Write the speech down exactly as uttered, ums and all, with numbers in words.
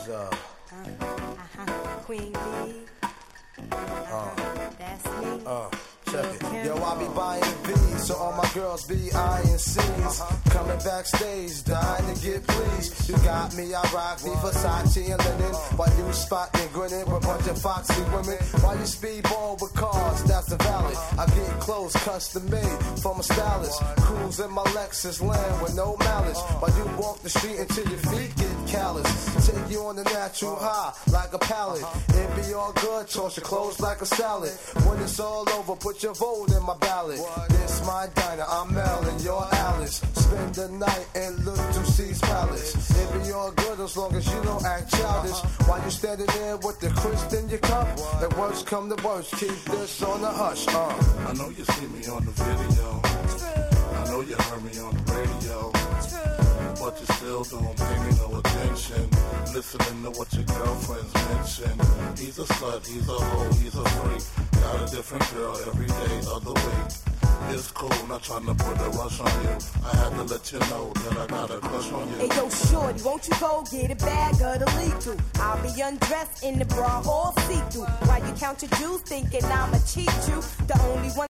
Uh, uh-huh. Queen Bee. Uh-huh. Uh, That's me. Uh. Check it. Yo, I be buying V's, so all my girls be eyeing C's. Uh-huh. Coming backstage, dying to get pleased. You got me, I rock the Versace and linen. While you spotting and grinning with a bunch of foxy women. While you speedball with cars, that's the valid. I get clothes custom made from a stylist. Cruise in my Lexus land with no malice. While you walk the street until your feet get callous. Take you on the natural high like a pallet. It be all good, toss your clothes like a salad. When it's all over, put your vote in my ballot. This my diner, I'm Mel and you're Alice. Spend the night and look to C's Palace. It be all good as long as you don't act childish. While you standing there with the crisp in your cup. The worst come to worst, keep this on the hush. Uh. I know you see me on the video. I know you heard me on the radio. But you still don't pay me no attention. Listening to what your girlfriends mention. He's a slut, he's a hoe, he's a freak. Got a different girl every day of the week. It's cool, not trying to put a rush on you. I had to let you know that I got a crush on you. Hey yo, shorty, won't you go get a bag of the lethal? I'll be undressed in the bra all see-through. While you count your jewels thinking I'ma cheat you. The only one